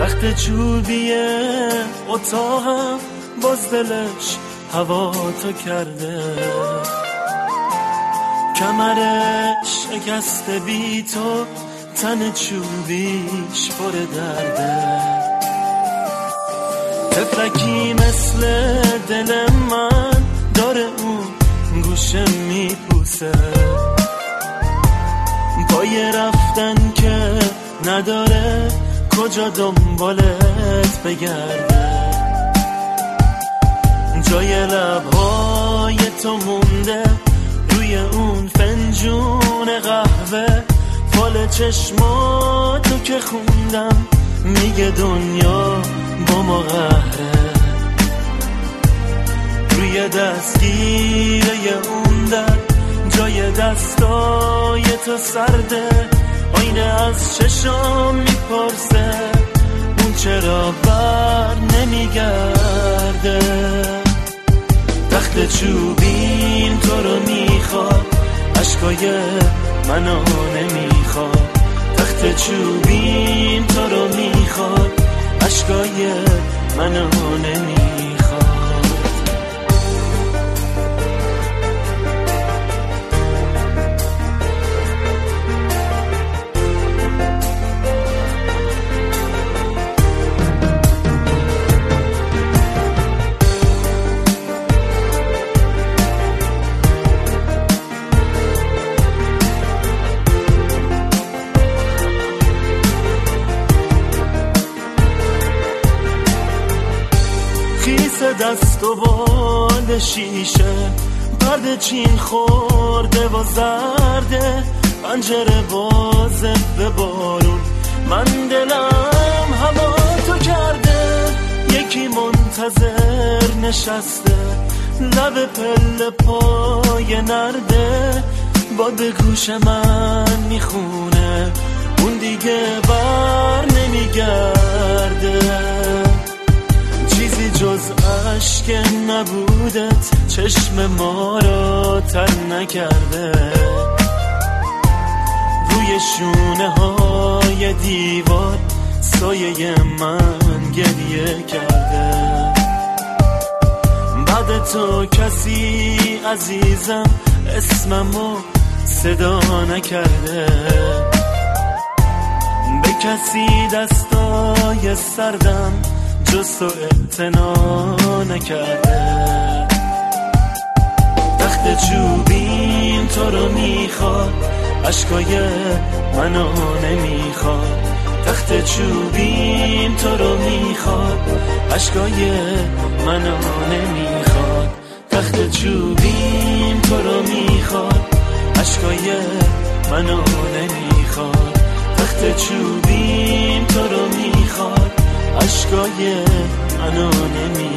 تخت چوبیه اتاقم باز دلش هوا تو کرده، کمرش شکسته بی تو، تن چوبیش پر درده. تفلکی مثل دل من داره اون گوشه میپوسه، پای رفتن که نداره کجا دنبالت بگرده. جای لبهای تو مونده روی اون فنجون قهوه، فال چشماتو که خوندم میگه دنیا با ما قهره. روی دستگیره اون در جای دستای تو سرده، آینه از چشام میپرسه اون چرا بر نمیگرده. تخت چوبین تو رو میخواد، عشقای منو نمیخواد. تخت چوبین تو رو میخواد، عشقای منو نمیخواد. دست و بال شیشه، پرده چین خورده و زرده، پنجره بازه به بارون، من دلم هوا تو کرده. یکی منتظر نشسته لب پل پای نرده، باد گوش من میخونه اون دیگه بر نمیگرده. چیزی جز عشق نبودت چشم ما را تر نکرده، روی شونه های دیوار سایه من گریه کرده. بعد تو کسی عزیزم اسممو صدا نکرده، به کسی دستای سردم جز تو اعتنا نکرده. تخت چوبین تو رو میخواد، عشقای منو نمیخواد. تخت چوبین تو رو میخواد، عشقای منو نمیخواد. تخت چوبین تو رو میخواد، عشقای منو نمیخواد. تخت چوبین تو رو میخواد، عشقای منو نمیخواد.